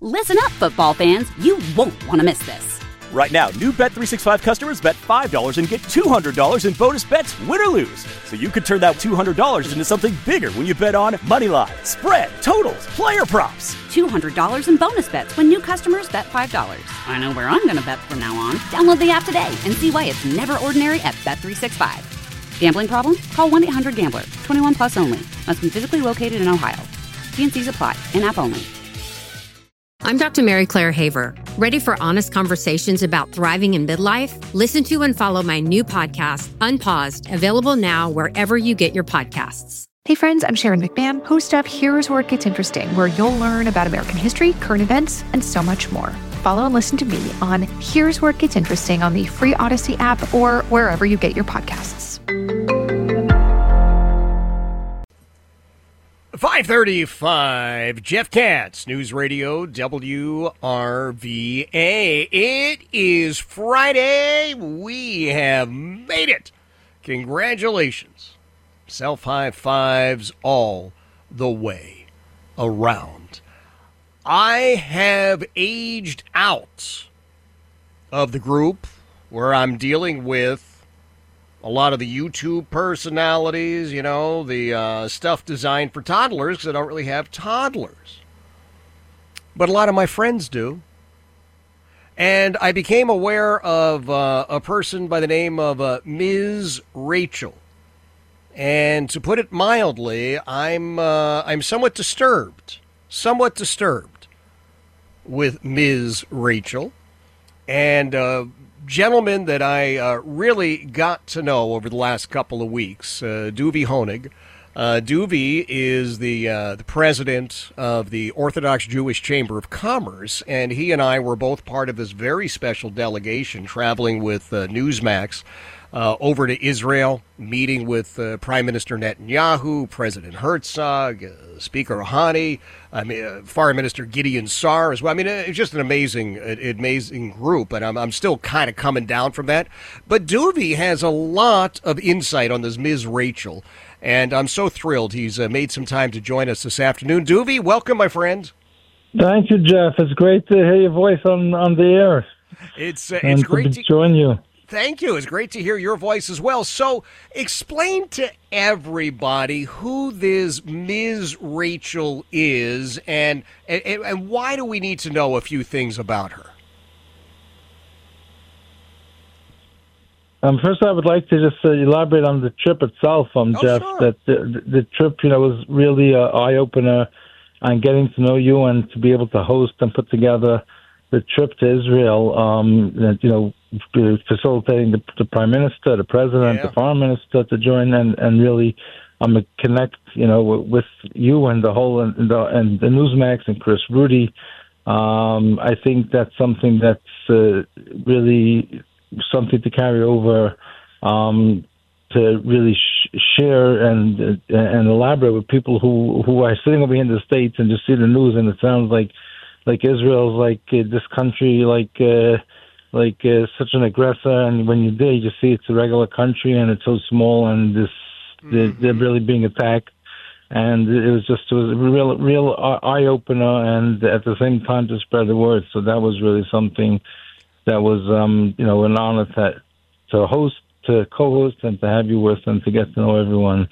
Listen up, football fans. You won't want to miss this. Right now, new Bet365 customers bet $5 and get $200 in bonus bets, win or lose. So you could turn that $200 into something bigger when you bet on money line, spread, totals, player props. $200 in bonus bets when new customers bet $5. I know where I'm going to bet from now on. Download the app today and see why it's never ordinary at Bet365. Gambling problem? Call 1-800-GAMBLER. 21 plus only. Must be physically located in Ohio. T&Cs apply. In-app only. I'm Dr. Mary Claire Haver. Ready for honest conversations about thriving in midlife? Listen to and follow my new podcast, Unpaused, available now wherever you get your podcasts. Hey friends, I'm Sharon McMahon, host of Here's Where It Gets Interesting, where you'll learn about American history, current events, and so much more. Follow and listen to me on Here's Where It Gets Interesting on the free Odyssey app or wherever you get your podcasts. 5:35, Jeff Katz, News Radio WRVA. It is Friday. We have made it. Congratulations. Self-high fives all the way around. I have aged out of the group where I'm dealing with a lot of the YouTube personalities, you know, the stuff designed for toddlers, because I don't really have toddlers. But a lot of my friends do. And I became aware of a person by the name of Ms. Rachel. And to put it mildly, I'm somewhat disturbed with Ms. Rachel. And gentleman that I really got to know over the last couple of weeks, Duvi Honig. Duvi is the president of the Orthodox Jewish Chamber of Commerce, and he and I were both part of this very special delegation traveling with Newsmax over to Israel, meeting with Prime Minister Netanyahu, President Herzog, Speaker Rouhani, Foreign Minister Gideon Sar as well. I mean, it's just an amazing group, and I'm still kind of coming down from that. But Duvi has a lot of insight on this Ms. Rachel, and I'm so thrilled he's made some time to join us this afternoon. Duvi, welcome, my friend. Thank you, Jeff. It's great to hear your voice on the air. It's great to join you. Thank you. It's great to hear your voice as well. So explain to everybody who this Ms. Rachel is and why do we need to know a few things about her? First, I would like to just elaborate on the trip itself, Jeff. Sure. That the trip, was really an eye-opener on getting to know you and to be able to host and put together the trip to Israel, facilitating the Prime Minister, the President, the Foreign Minister to join and really connect, with you and the whole and the Newsmax and Chris Rudy. I think that's something that's really something to carry over to really share and elaborate with people who are sitting over here in the States and just see the news, and it sounds like Israel's this country, such an aggressor, and when you do, you just see it's a regular country and it's so small, and they're really being attacked, and it was a real eye opener, and at the same time to spread the word. So that was really something that was an honor to host, to co-host, and to have you with, and to get to know everyone.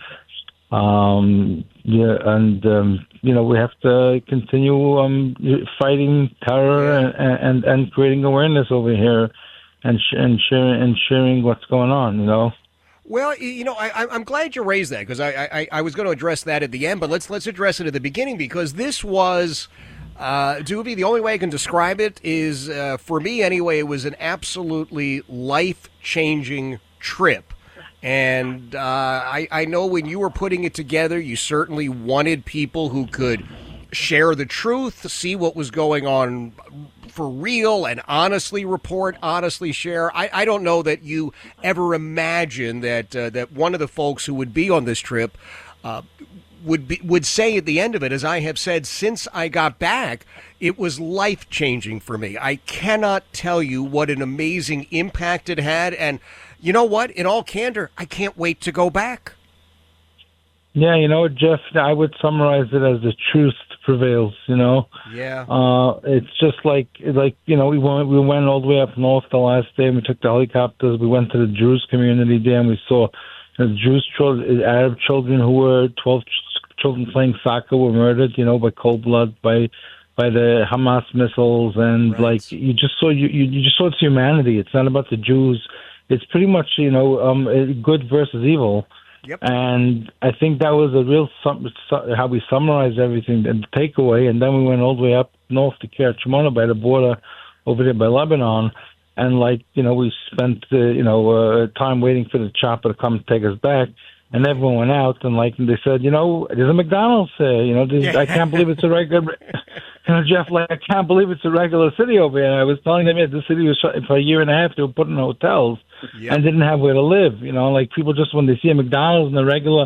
We have to continue fighting terror and creating awareness over here and sharing what's going on, Well, I'm glad you raised that, because I was going to address that at the end, but let's address it at the beginning, because this was, Duvi, the only way I can describe it is, for me anyway, it was an absolutely life-changing trip. And I know when you were putting it together, you certainly wanted people who could share the truth, see what was going on for real, and honestly report, honestly share. I don't know that you ever imagined that one of the folks who would be on this trip would say at the end of it, as I have said since I got back, it was life-changing for me. I cannot tell you what an amazing impact it had, and you know what? In all candor, I can't wait to go back. Yeah, Jeff, I would summarize it as the truth prevails. Yeah. It's just like we went all the way up north the last day. And we took the helicopters. We went to the Jewish community there, and we saw Jewish children, Arab children who were 12 children playing soccer were murdered, by cold blood, by the Hamas missiles, and you just saw it's humanity. It's not about the Jews. It's pretty much good versus evil. Yep. And I think that was a real how we summarized everything and the takeaway. And then we went all the way up north to Kiryat Shmona by the border over there by Lebanon. And we spent time waiting for the chopper to come take us back. And everyone went out and they said, there's a McDonald's here. I can't believe it's a regular. Jeff, I can't believe it's a regular city over here. And I was telling them, this city was for a year and a half. They were put in hotels and didn't have where to live. People just when they see a McDonald's in a regular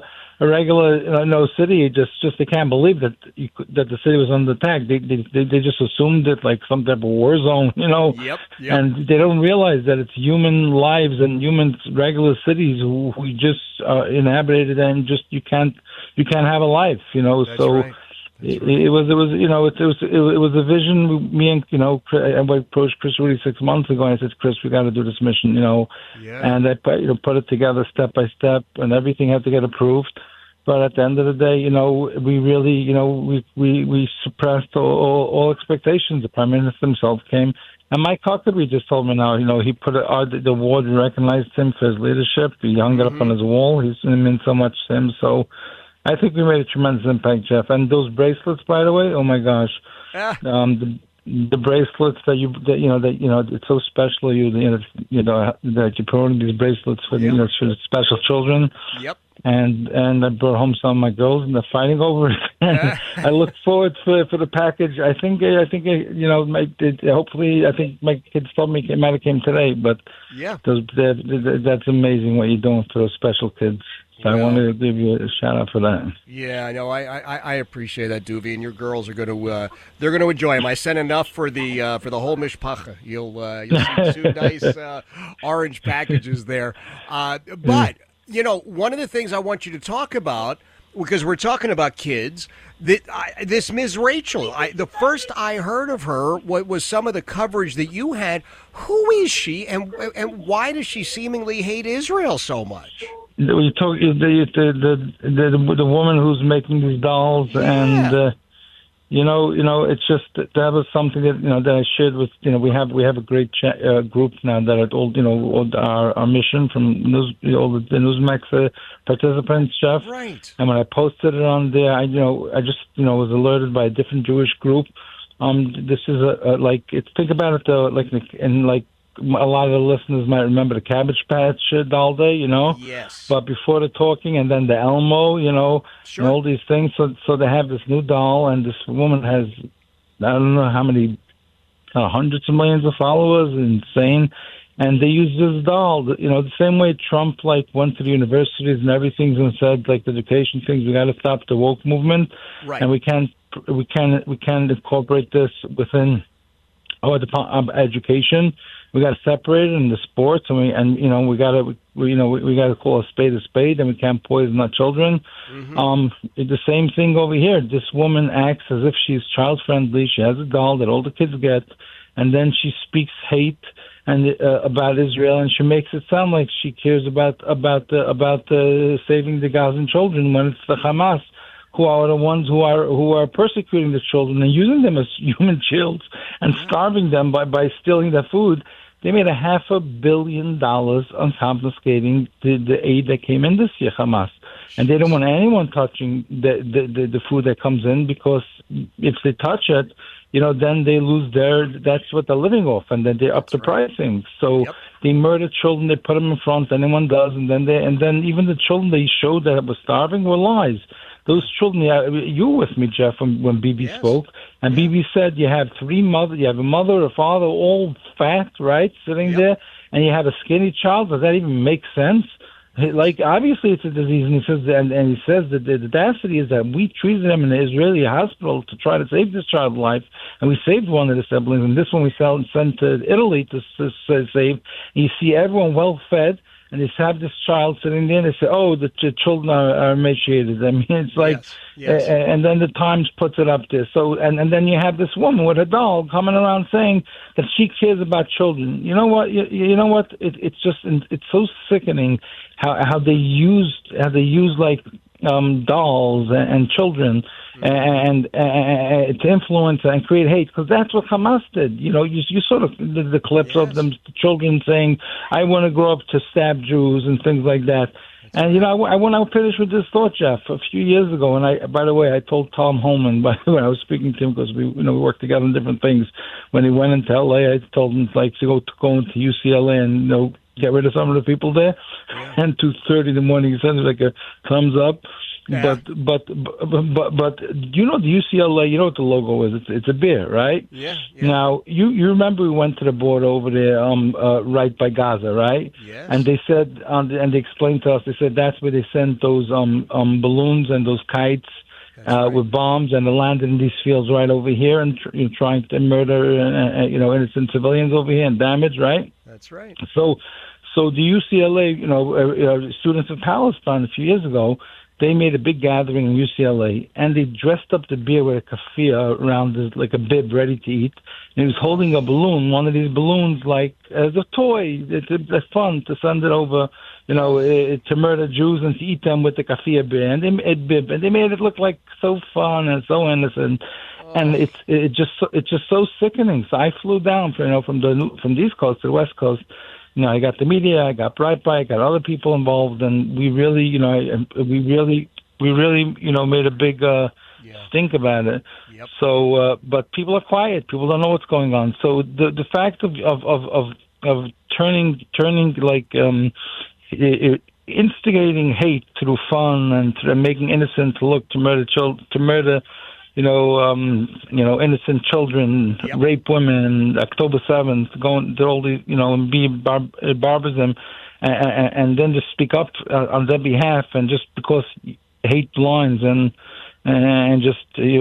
city, just they can't believe that the city was under attack. They just assumed it like some type of war zone. Yep. And they don't realize that it's human lives and human regular cities who just inhabited and just you can't have a life. That's so. Right. It was a vision. Me and I approached Chris Rudy 6 months ago, and I said, Chris, we got to do this mission, And I put it together step by step, and everything had to get approved. But at the end of the day, we really, we suppressed all expectations. The Prime Minister himself came, and Mike Huckabee just told me now, he put the award and recognized him for his leadership. He hung it up on his wall. It meant so much to him. So. I think we made a tremendous impact, Jeff. And those bracelets, by the way, oh my gosh, the bracelets that it's so special. That you put on these bracelets for for special children. Yep. And I brought home some of my girls, and they're fighting over it. I look forward for the package. I think hopefully, I think my kids told me it might have came today, but that's amazing what you're doing for those special kids. So I wanted to give you a shout out for that. Yeah, I know. I appreciate that, Duvie, and your girls are going to they're going to enjoy them. I sent enough for the whole mishpacha. You'll see two nice orange packages there. But one of the things I want you to talk about, because we're talking about kids, this Ms. Rachel. The first I heard of her was some of the coverage that you had. Who is she, and why does she seemingly hate Israel so much? We talk the woman who's making these dolls, and it's just that was something that that I shared with we have a great group now that are all our mission from all the Newsmax participants, Jeff. Right. And when I posted it on there, I just was alerted by a different Jewish group. This is think about it though, a lot of the listeners might remember the Cabbage Patch doll day, Yes. But before the talking, and then the Elmo, sure. And all these things. So they have this new doll, and this woman has, I don't know how many, hundreds of millions of followers, insane. And they use this doll, the same way Trump went to the universities and everything and said the education things. We got to stop the woke movement, right? And we can't incorporate this within our education. We got to separate it in the sports, and we got to call a spade, and we can't poison our children. Mm-hmm. The same thing over here. This woman acts as if she's child friendly. She has a doll that all the kids get, and then she speaks hate and about Israel, and she makes it sound like she cares about saving the Gazan children when it's the Hamas who are the ones who are persecuting the children and using them as human shields and starving them by stealing their food. They made $500 million on confiscating the aid that came in this year, Hamas. And they don't want anyone touching the food that comes in, because if they touch it, then they lose that's what they're living off, and then they up the pricing. So they murder children, they put them in front, anyone does, and then even the children they showed that were starving were lies. Those children, you were with me, Jeff, when Bibi spoke, and Bibi said you have you have a mother, a father, all fat, right, sitting there, and you have a skinny child. Does that even make sense? Obviously it's a disease, and he says that the audacity is that we treated them in an Israeli hospital to try to save this child's life, and we saved one of the siblings, and this one we sent to Italy to save. And you see everyone well fed, and they have this child sitting there, and they say, "Oh, the children are emaciated." I mean, it's like, Yes. and then the Times puts it up there. So, and then you have this woman with a doll coming around saying that she cares about children. You know what? You know what? It's so sickening how they use like dolls and children and to influence and create hate, because that's what Hamas did. You know, you sort of the clips of them, the children saying, "I want to grow up to stab Jews" and things like that. And, you know, I want to finish with this thought, Jeff. A few years ago, and by the way, I told Tom Holman, when I was speaking to him, because we worked together on different things. When he went into L.A., I told him, like, to go into UCLA and, get rid of some of the people there. Yeah. And 2:30 in the morning, he sent like a thumbs up. Yeah. But you know the UCLA, you know what the logo is? It's a bear, right? Yeah. Now you remember we went to the border over there, right by Gaza, right? Yes. And they said, and they explained to us, they said that's where they sent those balloons and those kites with bombs, and they landed in these fields right over here, and trying to murder innocent civilians over here and damage, right? That's right. So the UCLA, students of Palestine a few years ago, they made a big gathering in UCLA, and they dressed up the bear with a keffiyeh around like a bib ready to eat. And he was holding a balloon, one of these balloons, like as a toy. It's fun to send it over, to murder Jews and to eat them with the keffiyeh bear. And they made it look like so fun and so innocent. And it's just so sickening. So I flew down from the East Coast to the West Coast. I got the media, I got Breitbart, I got other people involved, and we really, made a big stink about it. Yep. So, but people are quiet. People don't know what's going on. So the fact of turning like instigating hate through fun and through making innocents look to murder. Innocent children, yep. Rape women, October 7th, going to all these, and be barbarism, and then just speak up on their behalf, and just because hate blinds and just,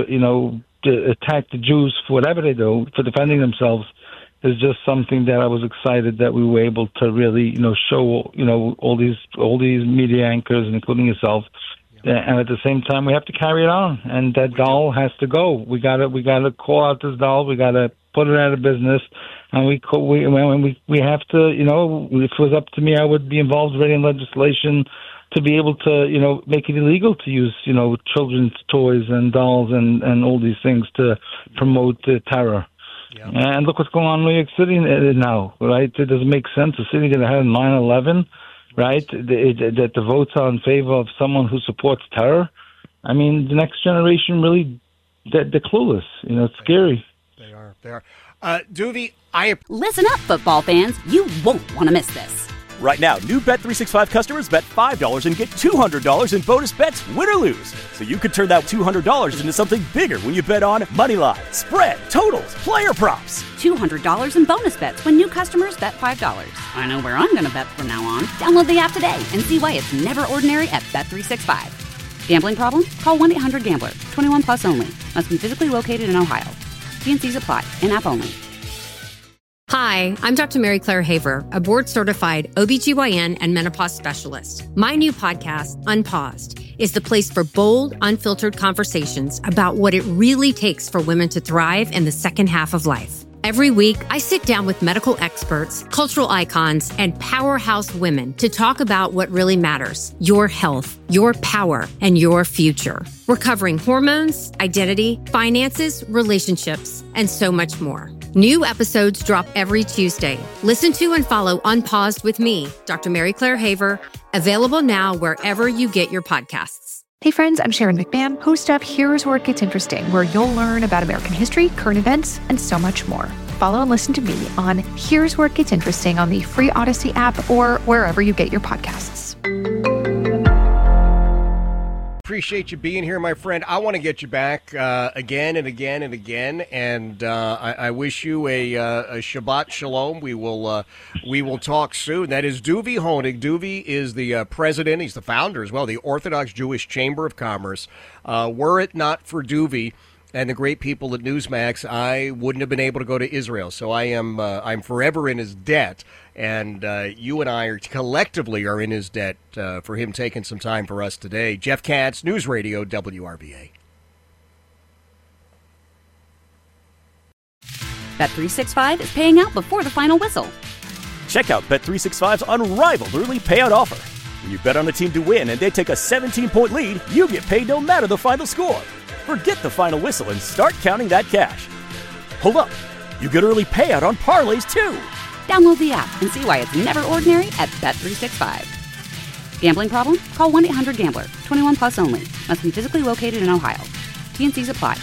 attack the Jews for whatever they do, for defending themselves, is just something that I was excited that we were able to really, show, all these media anchors, including yourself. And at the same time, we have to carry it on, and that doll has to go. We gotta call out this doll. We gotta put it out of business, and we have to. If it was up to me, I would be involved already in legislation to be able to, make it illegal to use, children's toys and dolls and all these things to promote terror. Yeah. And look what's going on in New York City now, right? It doesn't make sense. A city that had 9/11. Right, that the votes are in favor of someone who supports terror. I mean, the next generation really, they're clueless. It's scary. They are. Duvie, Listen up, football fans. You won't want to miss this. Right now, new Bet365 customers bet $5 and get $200 in bonus bets, win or lose. So you could turn that $200 into something bigger when you bet on Moneyline, spread, totals, player props. $200 in bonus bets when new customers bet $5. I know where I'm going to bet from now on. Download the app today and see why it's never ordinary at Bet365. Gambling problem? Call 1-800-GAMBLER. 21 plus only. Must be physically located in Ohio. T&Cs apply. In-app only. Hi, I'm Dr. Mary Claire Haver, a board-certified OBGYN and menopause specialist. My new podcast, Unpaused, is the place for bold, unfiltered conversations about what it really takes for women to thrive in the second half of life. Every week, I sit down with medical experts, cultural icons, and powerhouse women to talk about what really matters: your health, your power, and your future. We're covering hormones, identity, finances, relationships, and so much more. New episodes drop every Tuesday. Listen to and follow Unpaused with me, Dr. Mary Claire Haver, available now wherever you get your podcasts. Hey friends, I'm Sharon McMahon, host of Here's Where It Gets Interesting, where you'll learn about American history, current events, and so much more. Follow and listen to me on Here's Where It Gets Interesting on the free Odyssey app or wherever you get your podcasts. Appreciate you being here, my friend. I want to get you back again and again and again, and I wish you a Shabbat Shalom. We will talk soon. That is Duvie Honig. Duvie is the president. He's the founder as well, the Orthodox Jewish Chamber of Commerce. Were it not for Duvie, and the great people at Newsmax, I wouldn't have been able to go to Israel. So I'm forever in his debt, and you and I collectively are in his debt for him taking some time for us today. Jeff Katz, News Radio WRVA. Bet365 is paying out before the final whistle. Check out Bet365's unrivaled early payout offer. When you bet on a team to win and they take a 17-point lead, you get paid no matter the final score. Forget the final whistle and start counting that cash. Hold up. You get early payout on parlays, too. Download the app and see why it's never ordinary at Bet365. Gambling problem? Call 1-800-GAMBLER. 21 plus only. Must be physically located in Ohio. T&Cs apply.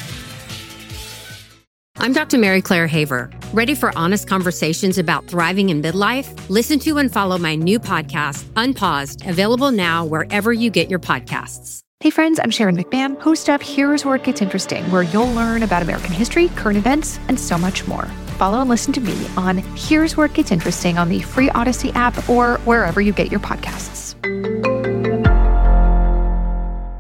I'm Dr. Mary Claire Haver. Ready for honest conversations about thriving in midlife? Listen to and follow my new podcast, Unpaused, available now wherever you get your podcasts. Hey friends, I'm Sharon McMahon, host of Here's Where It Gets Interesting, where you'll learn about American history, current events, and so much more. Follow and listen to me on Here's Where It Gets Interesting on the free Odyssey app or wherever you get your podcasts.